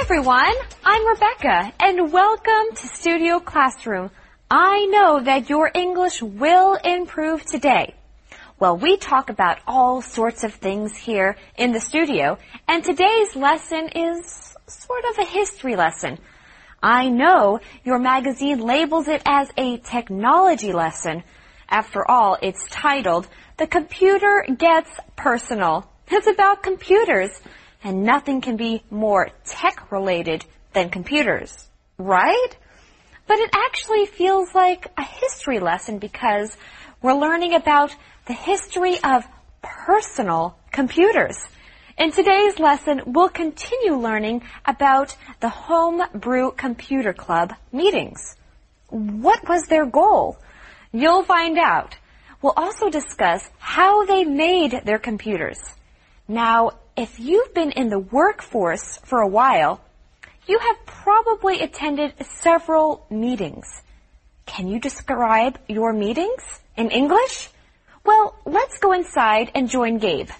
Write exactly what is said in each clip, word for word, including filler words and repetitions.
everyone, I'm Rebecca, and welcome to Studio Classroom. I know that your English will improve today. Well, we talk about all sorts of things here in the studio, and today's lesson is sort of a history lesson. I know your magazine labels it as a technology lesson. After all, it's titled, The Computer Gets Personal. It's about computers. And nothing can be more tech-related than computers, right? But it actually feels like a history lesson because we're learning about the history of personal computers. In today's lesson, we'll continue learning about the Homebrew Computer Club meetings. What was their goal? You'll find out. We'll also discuss how they made their computers. Now, if you've been in the workforce for a while, you have probably attended several meetings. Can you describe your meetings in English? Well, let's go inside and join Gabe.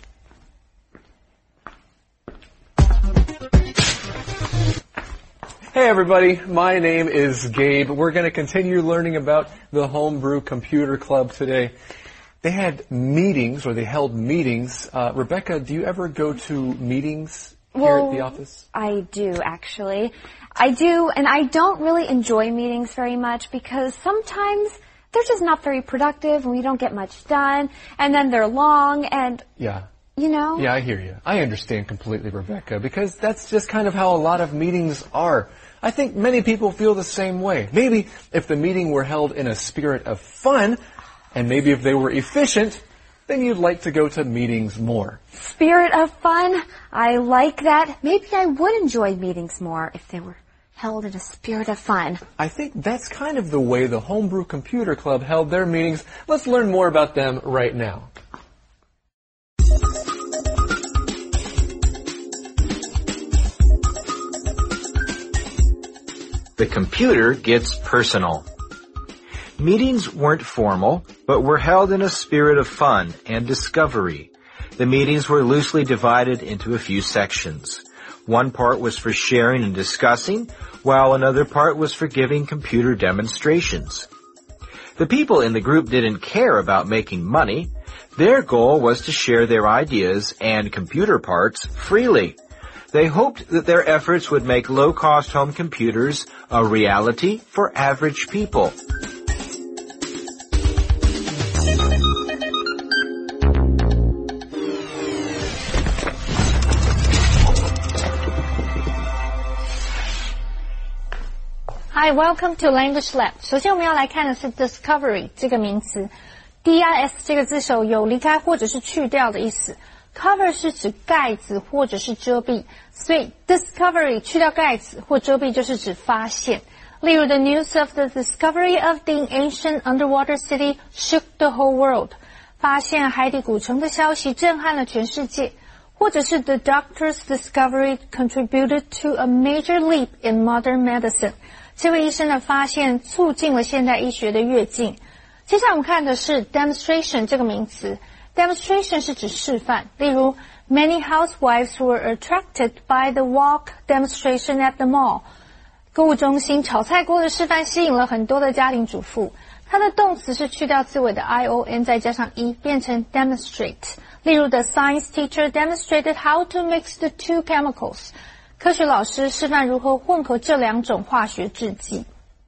Hey everybody, my name is Gabe. We're going to continue learning about the Homebrew Computer Club today. They had meetings, or they held meetings. Uh, Rebecca, do you ever go to meetings here well, at the office? I do, actually. I do, and I don't really enjoy meetings very much because sometimes they're just not very productive and we don't get much done, and then they're long and... Yeah. You know? Yeah, I hear you. I understand completely, Rebecca, because that's just kind of how a lot of meetings are. I think many people feel the same way. Maybe if the meeting were held in a spirit of fun, and maybe if they were efficient, then you'd like to go to meetings more. Spirit of fun? I like that. Maybe I would enjoy meetings more if they were held in a spirit of fun. I think that's kind of the way the Homebrew Computer Club held their meetings. Let's learn more about them right now. The computer gets personal. Meetings weren't formal, but were held in a spirit of fun and discovery. The meetings were loosely divided into a few sections. One part was for sharing and discussing, while another part was for giving computer demonstrations. The people in the group didn't care about making money. Their goal was to share their ideas and computer parts freely. They hoped that their efforts would make low-cost home computers a reality for average people. Hi, welcome to Language Lab. 首先我们要来看的是 discovery 这个名词。D I S 这个字首有离开或者是去掉的意思。Cover 是指盖子或者是遮蔽，所以 discovery 去掉盖子或遮蔽就是指发现。例如 the news of the discovery of the ancient underwater city shook the whole world. 发现海底古城的消息震撼了全世界。或者是 the doctor's discovery contributed to a major leap in modern medicine. 这位医生的发现促进了现代医学的跃进。接下来我们看的是 demonstration 这个名词。Demonstration 是指示范，例如 Many housewives were attracted by the wok demonstration at the mall. 购物中心炒菜锅的示范吸引了很多的家庭主妇。它的动词是去掉字尾的 ion 再加上 e 变成 demonstrate。例如 The science teacher demonstrated how to mix the two chemicals. 科学老师示范如何混合这两种化学制剂。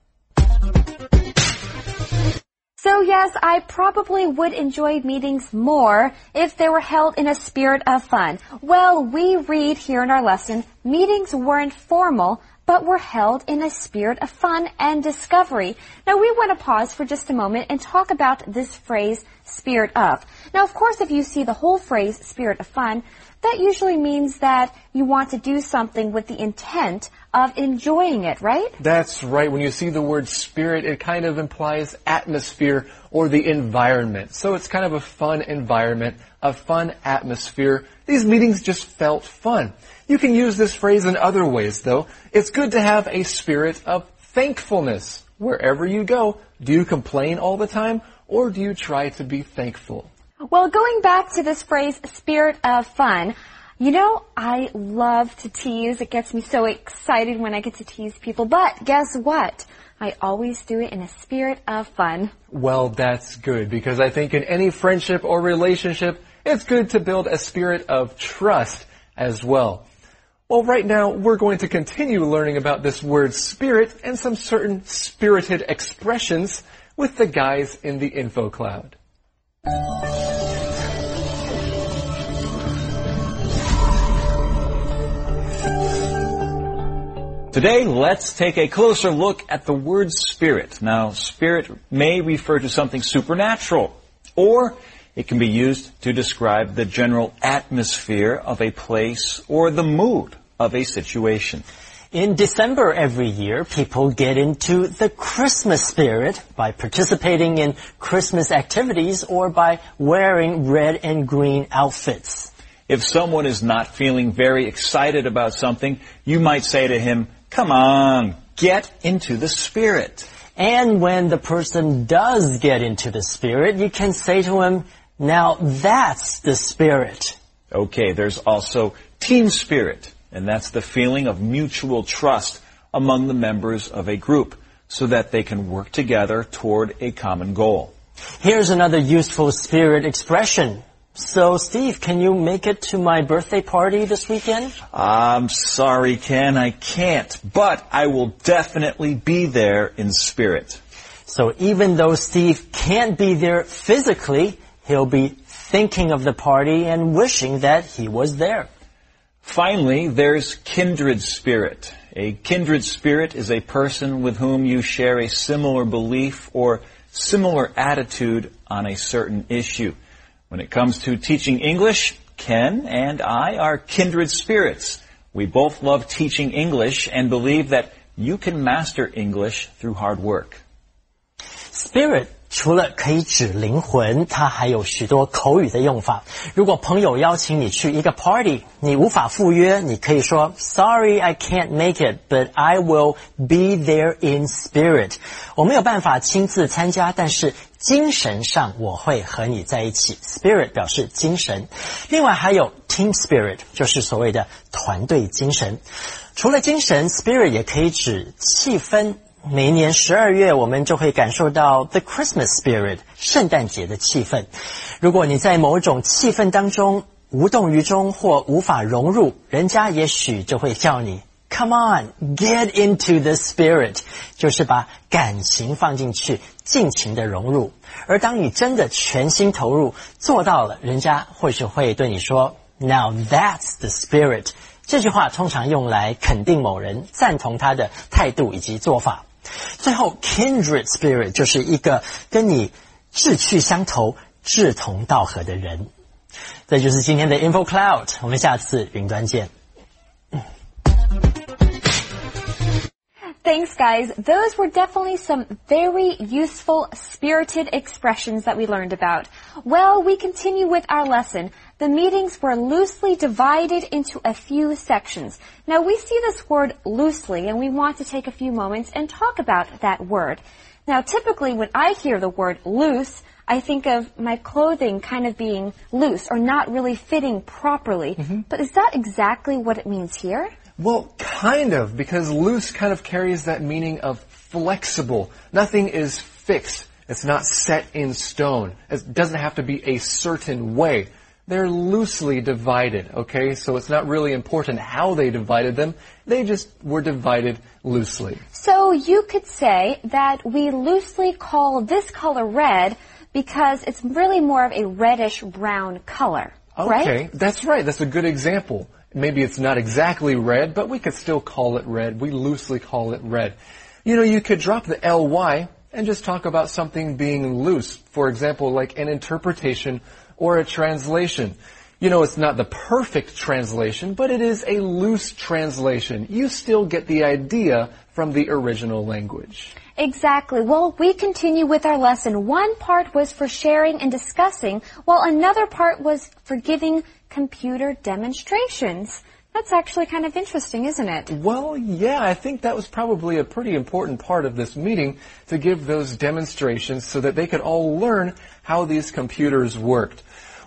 So yes, I probably would enjoy meetings more if they were held in a spirit of fun. Well, we read here in our lesson, meetings weren't formal, but were held in a spirit of fun and discovery. Now, we want to pause for just a moment and talk about this phrase, spirit of. Now, of course, if you see the whole phrase, spirit of fun, that usually means that you want to do something with the intent of enjoying it, right? That's right. When you see the word spirit, it kind of implies atmosphere or the environment. So it's kind of a fun environment, a fun atmosphere. These meetings just felt fun. You can use this phrase in other ways, though. It's good to have a spirit of thankfulness. Wherever you go, do you complain all the time, or do you try to be thankful? Well, going back to this phrase, spirit of fun, You know, I love to tease. It gets me so excited when I get to tease people. But guess what? I always do it in a spirit of fun. Well, that's good, because I think in any friendship or relationship, it's good to build a spirit of trust as well. Well, right now, we're going to continue learning about this word spirit and some certain spirited expressions with the guys in the info cloud. Today, let's take a closer look at the word spirit. Now, spirit may refer to something supernatural, or it can be used to describe the general atmosphere of a place or the mood of a situation. In December every year, people get into the Christmas spirit by participating in Christmas activities or by wearing red and green outfits. If someone is not feeling very excited about something, you might say to him, "Come on, get into the spirit." And when the person does get into the spirit, you can say to him, "Now that's the spirit." Okay, there's also team spirit, and that's the feeling of mutual trust among the members of a group so that they can work together toward a common goal. Here's another useful spirit expression. So, Steve, can you make it to my birthday party this weekend? I'm sorry, Ken, I can't, but I will definitely be there in spirit. So even though Steve can't be there physically, he'll be thinking of the party and wishing that he was there. Finally, there's kindred spirit. A kindred spirit is a person with whom you share a similar belief or similar attitude on a certain issue. When it comes to teaching English, Ken and I are kindred spirits. We both love teaching English and believe that you can master English through hard work. Spirit 除了可以指灵魂，它还有许多口语的用法。如果朋友邀请你去一个 party， 你无法赴约，你可以说 Sorry, I can't make it, but I will be there in spirit. 我没有办法亲自参加，但是精神上我会和你在一起。Spirit 表示精神。另外还有 team spirit， 就是所谓的团队精神。除了精神 ，spirit 也可以指气氛。每一年十二月，我们就会感受到 the Christmas spirit， 圣诞节的气氛。如果你在某种气氛当中无动于衷或无法融入，人家也许就会叫你 Come on, get into the spirit， 就是把感情放进去，尽情的融入。而当你真的全心投入，做到了，人家或许会对你说 Now that's the spirit。 这句话通常用来肯定某人，赞同他的态度以及做法。最后 kindred spirit 就是一个跟你志趣相投、志同道合的人。这就是今天的 Info Cloud， 我们下次云端见。 Thanks, guys. Those were definitely some very useful, spirited expressions that we learned about. Well, we continue with our lesson. The meetings were loosely divided into a few sections. Now, we see this word loosely, and we want to take a few moments and talk about that word. Now, typically, when I hear the word loose, I think of my clothing kind of being loose or not really fitting properly. Mm-hmm. But is that exactly what it means here? Well, kind of, because loose kind of carries that meaning of flexible. Nothing is fixed. It's not set in stone. It doesn't have to be a certain way. They're loosely divided, okay? So it's not really important how they divided them. They just were divided loosely. So you could say that we loosely call this color red because it's really more of a reddish-brown color, right? Okay, that's right. That's a good example. Maybe it's not exactly red, but we could still call it red. We loosely call it red. You know, you could drop the L Y and just talk about something being loose. For example, like an interpretation or a translation. You know, it's not the perfect translation, but it is a loose translation. You still get the idea from the original language. Exactly. Well, we continue with our lesson. One part was for sharing and discussing, while another part was for giving computer demonstrations. That's actually kind of interesting, isn't it? Well, yeah, I think that was probably a pretty important part of this meeting, to give those demonstrations so that they could all learn how these computers worked.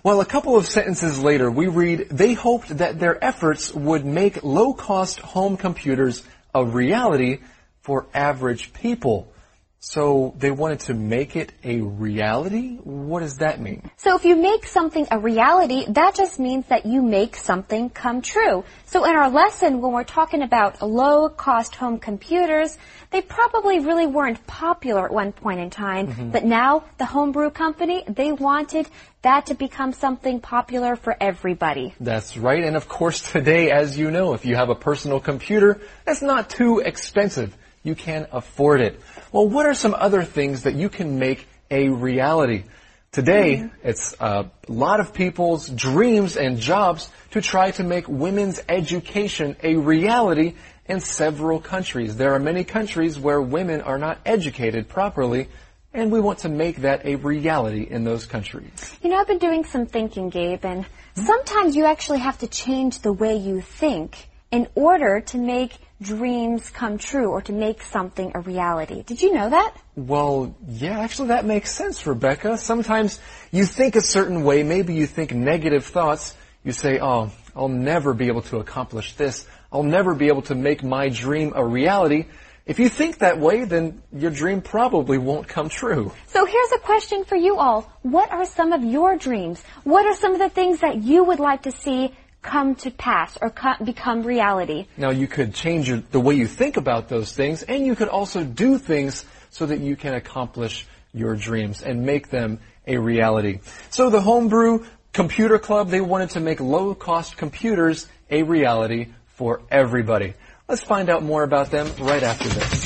Well, a couple of sentences later, we read, they hoped that their efforts would make low-cost home computers a reality for average people. So they wanted to make it a reality? What does that mean? So if you make something a reality, that just means that you make something come true. So in our lesson, when we're talking about low-cost home computers, they probably really weren't popular at one point in time, mm-hmm. but now the Homebrew Company, they wanted that to become something popular for everybody. That's right. And of course today, as you know, if you have a personal computer, that's not too expensive. You can afford it. Well, what are some other things that you can make a reality? Today, mm-hmm. it's a lot of people's dreams and jobs to try to make women's education a reality in several countries. There are many countries where women are not educated properly, and we want to make that a reality in those countries. You know, I've been doing some thinking, Gabe, and sometimes you actually have to change the way you think in order to make dreams come true or to make something a reality. Did you know that? Well, yeah, actually that makes sense, Rebecca. Sometimes you think a certain way, maybe you think negative thoughts. You say, oh, I'll never be able to accomplish this. I'll never be able to make my dream a reality. If you think that way, then your dream probably won't come true. So here's a question for you all. What are some of your dreams? What are some of the things that you would like to see come to pass or co- become reality? Now, you could change your, the way you think about those things, and you could also do things so that you can accomplish your dreams and make them a reality. So the Homebrew Computer Club, they wanted to make low-cost computers a reality for everybody. Let's find out more about them right after this.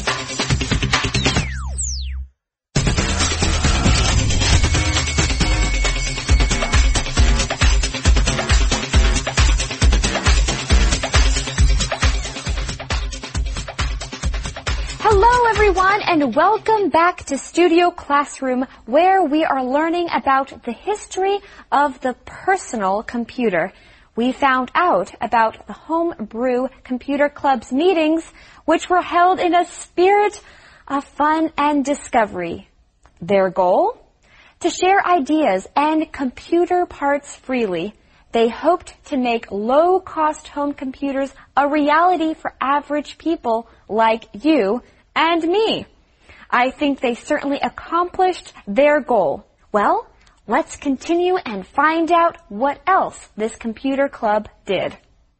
Hello everyone and welcome back to Studio Classroom, where we are learning about the history of the personal computer. We found out about the Homebrew Computer Club's meetings, which were held in a spirit of fun and discovery. Their goal? To share ideas and computer parts freely. They hoped to make low-cost home computers a reality for average people like you and me. I think they certainly accomplished their goal. Well, let's continue and find out what else this computer club did.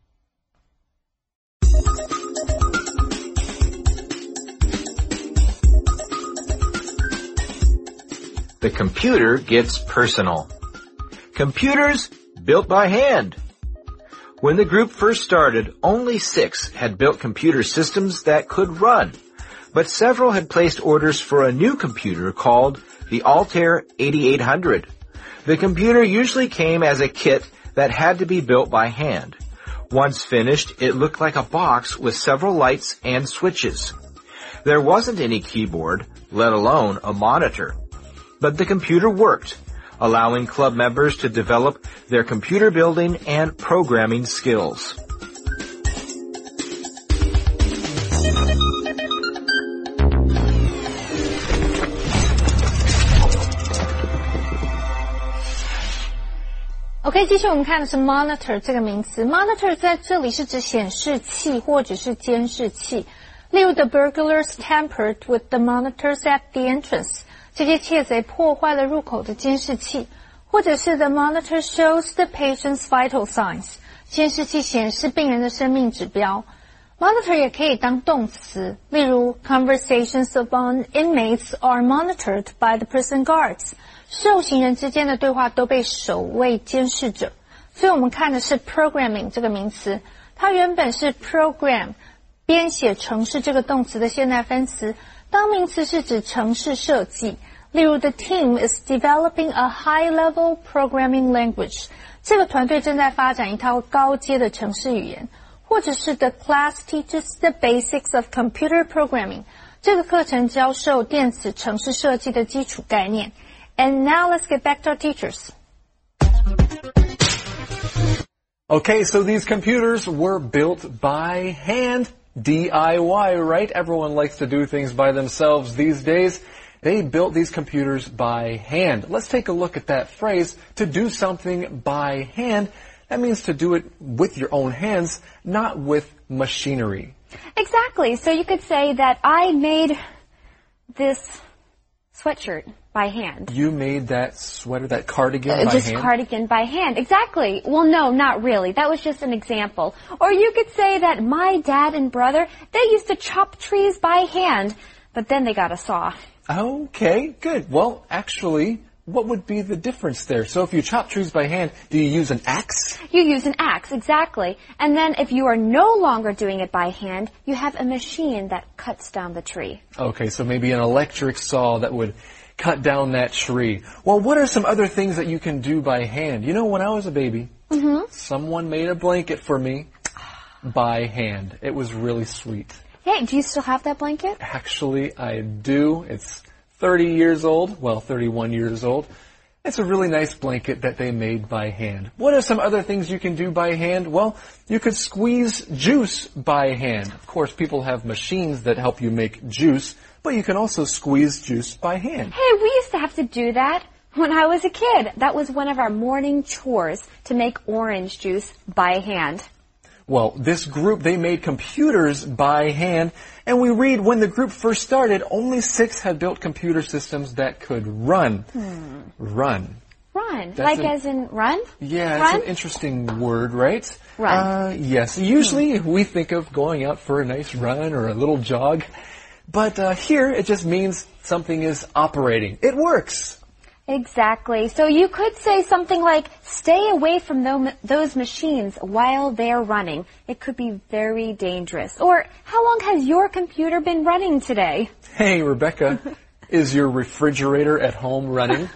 The computer gets personal. Computers built by hand. When the group first started, only six had built computer systems that could run. But several had placed orders for a new computer called the Altair eighty-eight hundred. The computer usually came as a kit that had to be built by hand. Once finished, it looked like a box with several lights and switches. There wasn't any keyboard, let alone a monitor. But the computer worked, allowing club members to develop their computer building and programming skills. OK， 继续我们看的是 monitor 这个名词。monitor 在这里是指显示器或者是监视器。例如 the burglars tampered with the monitors at the entrance。这些窃贼破坏了入口的监视器。或者是 the monitor shows the patient's vital signs。监视器显示病人的生命指标。monitor 也可以当动词。例如 conversations among inmates are monitored by the prison guards。受刑人之间的对话都被守卫监视着，所以我们看的是 programming 这个名词，它原本是 program 编写程式这个动词的现代分词，当名词是指程式设计。例如 the team is developing a high-level programming language， 这个团队正在发展一套高阶的程式语言，或者是 the class teaches the basics of computer programming， 这个课程教授电子程式设计的基础概念。And now let's get back to our teachers. Okay, so these computers were built by hand, D I Y, right? Everyone likes to do things by themselves these days. They built these computers by hand. Let's take a look at that phrase, to do something by hand. That means to do it with your own hands, not with machinery. Exactly. So you could say that I made this sweatshirt by hand. You made that sweater, that cardigan uh, by just hand? Just cardigan by hand. Exactly. Well, no, not really. That was just an example. Or you could say that my dad and brother, they used to chop trees by hand, but then they got a saw. Okay, good. Well, actually, what would be the difference there? So if you chop trees by hand, do you use an axe? You use an axe, exactly. And then if you are no longer doing it by hand, you have a machine that cuts down the tree. Okay, so maybe an electric saw that would cut down that tree. Well, what are some other things that you can do by hand? You know, when I was a baby, mm-hmm. someone made a blanket for me by hand. It was really sweet. Hey, do you still have that blanket? Actually, I do. It's thirty years old. Well, thirty-one years old. It's a really nice blanket that they made by hand. What are some other things you can do by hand? Well, you could squeeze juice by hand. Of course, people have machines that help you make juice, but you can also squeeze juice by hand. Hey, we used to have to do that when I was a kid. That was one of our morning chores, to make orange juice by hand. Well, this group, they made computers by hand, and we read when the group first started, only six had built computer systems that could run. Hmm. Run. Run. That's like an, as in run? Yeah, run? It's an interesting word, right? Run. Uh, yes. Usually hmm. we think of going out for a nice run or a little jog, but uh, here it just means something is operating. It works. Exactly. So you could say something like, stay away from those machines while they're running. It could be very dangerous. Or, how long has your computer been running today? Hey, Rebecca, is your refrigerator at home running?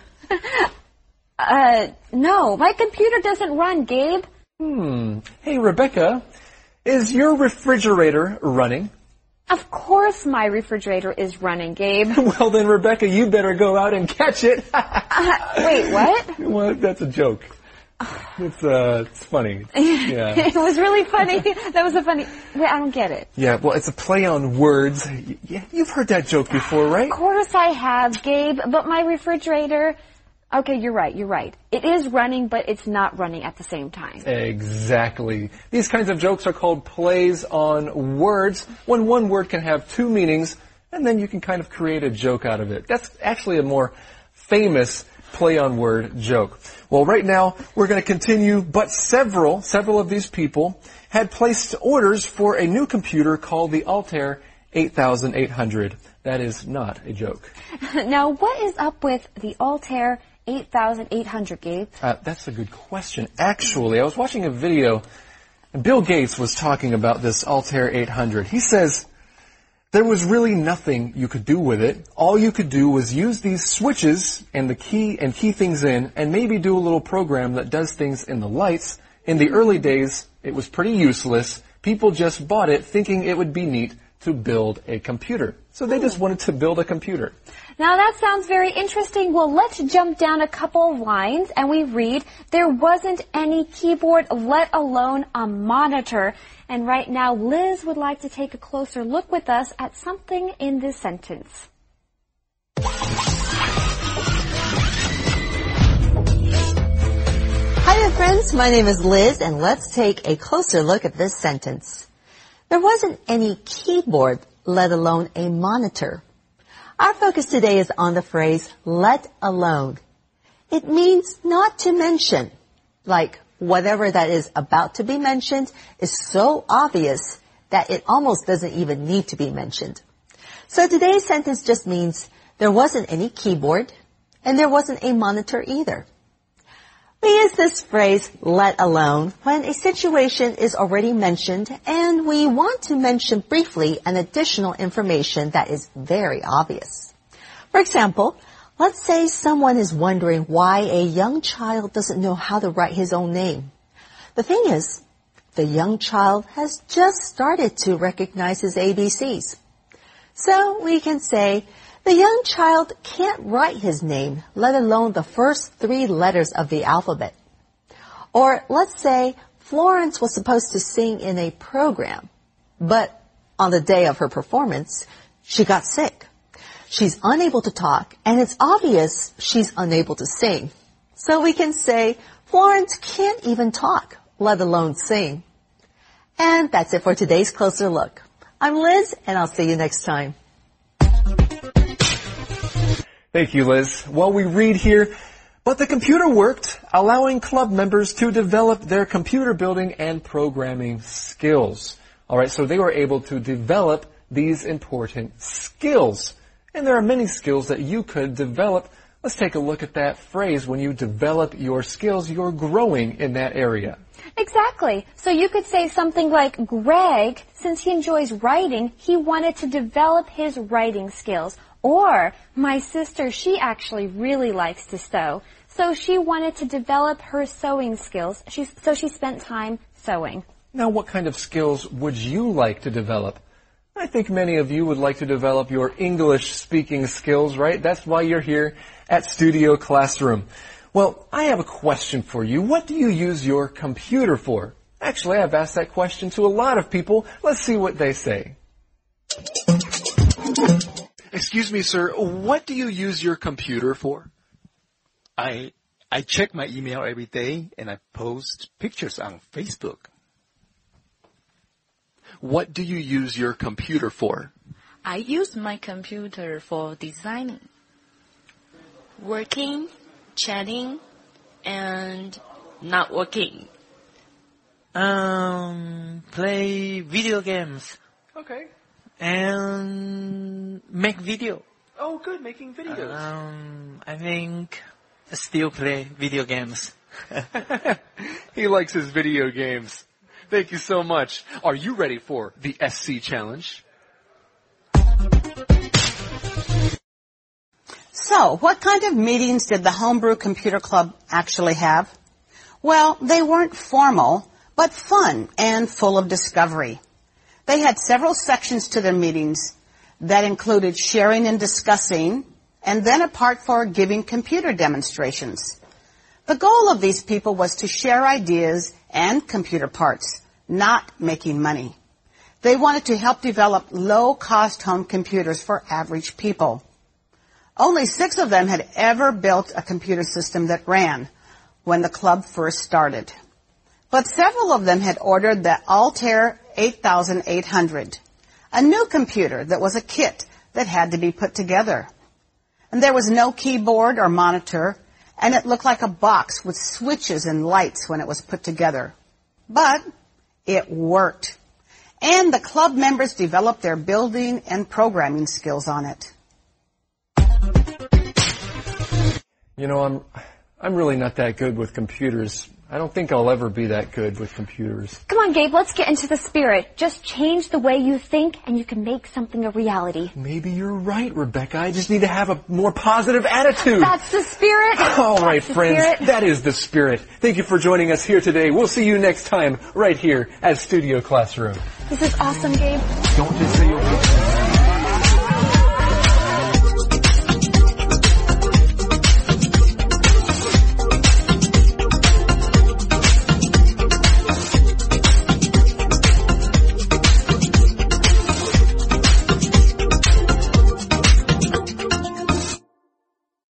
uh, no. My computer doesn't run, Gabe. Hmm. Hey, Rebecca, is your refrigerator running? Of course my refrigerator is running, Gabe. Well then, Rebecca, you better go out and catch it. uh, wait, what? Well, that's a joke. It's, uh, it's funny. Yeah. It was really funny. That was a funny... Wait, I don't get it. Yeah, well, it's a play on words. Yeah, you've heard that joke before, right? Of course I have, Gabe, but my refrigerator... Okay, you're right, you're right. It is running, but it's not running at the same time. Exactly. These kinds of jokes are called plays on words, when one word can have two meanings, and then you can kind of create a joke out of it. That's actually a more famous play on word joke. Well, right now, we're going to continue, but several, several of these people had placed orders for a new computer called the Altair eight thousand eight hundred. That is not a joke. Now, what is up with the Altair eight thousand eight hundred, Gabe? Uh, that's a good question. Actually, I was watching a video, and Bill Gates was talking about this Altair eight hundred. He says there was really nothing you could do with it. All you could do was use these switches and the key and key things in, and maybe do a little program that does things in the lights. In the early days, it was pretty useless. People just bought it thinking it would be neat to build a computer. So they just wanted to build a computer. Now that sounds very interesting. Well, let's jump down a couple of lines and we read, there wasn't any keyboard, let alone a monitor. And right now, Liz would like to take a closer look with us at something in this sentence. Hi there, friends. My name is Liz, and let's take a closer look at this sentence. There wasn't any keyboard, let alone a monitor. Our focus today is on the phrase, let alone. It means not to mention, like whatever that is about to be mentioned is so obvious that it almost doesn't even need to be mentioned. So today's sentence just means there wasn't any keyboard, and there wasn't a monitor either. We use this phrase, let alone, when a situation is already mentioned and we want to mention briefly an additional information that is very obvious. For example, let's say someone is wondering why a young child doesn't know how to write his own name. The thing is, the young child has just started to recognize his A B Cs. So we can say, the young child can't write his name, let alone the first three letters of the alphabet. Or let's say Florence was supposed to sing in a program, but on the day of her performance, she got sick. She's unable to talk, and it's obvious she's unable to sing. So we can say, Florence can't even talk, let alone sing. And that's it for today's Closer Look. I'm Liz, and I'll see you next time. Thank you, Liz. Well, we read here, but the computer worked, allowing club members to develop their computer building and programming skills. All right, so they were able to develop these important skills. And there are many skills that you could develop. Let's take a look at that phrase. When you develop your skills, you're growing in that area. Exactly. So you could say something like, Greg, since he enjoys writing, he wanted to develop his writing skills. Or, my sister, she actually really likes to sew. So she wanted to develop her sewing skills. She, so she spent time sewing. Now, what kind of skills would you like to develop? I think many of you would like to develop your English speaking skills, right? That's why you're here at Studio Classroom. Well, I have a question for you. What do you use your computer for? Actually, I've asked that question to a lot of people. Let's see what they say. Excuse me, sir. What do you use your computer for? I I check my email every day and I post pictures on Facebook. What do you use your computer for? I use my computer for designing, working, chatting, and not working. Um, play video games. Okay. And make video. Oh, good, making videos. Um, I think still play video games. He likes his video games. Thank you so much. Are you ready for the S C Challenge? So, what kind of meetings did the Homebrew Computer Club actually have? Well, they weren't formal, but fun and full of discovery. They had several sections to their meetings that included sharing and discussing, and then a part for giving computer demonstrations. The goal of these people was to share ideas and computer parts, not making money. They wanted to help develop low-cost home computers for average people. Only six of them had ever built a computer system that ran when the club first started. But several of them had ordered the Altair eighty-eight hundred, a new computer that was a kit that had to be put together. And there was no keyboard or monitor, and it looked like a box with switches and lights when it was put together. But it worked. And the club members developed their building and programming skills on it. You know, I'm I'm really not that good with computers. I don't think I'll ever be that good with computers. Come on, Gabe, let's get into the spirit. Just change the way you think and you can make something a reality. Maybe you're right, Rebecca. I just need to have a more positive attitude. That's the spirit. All right, That's friends, spirit. that is the spirit. Thank you for joining us here today. We'll see you next time right here at Studio Classroom. This is awesome, Gabe. Don't just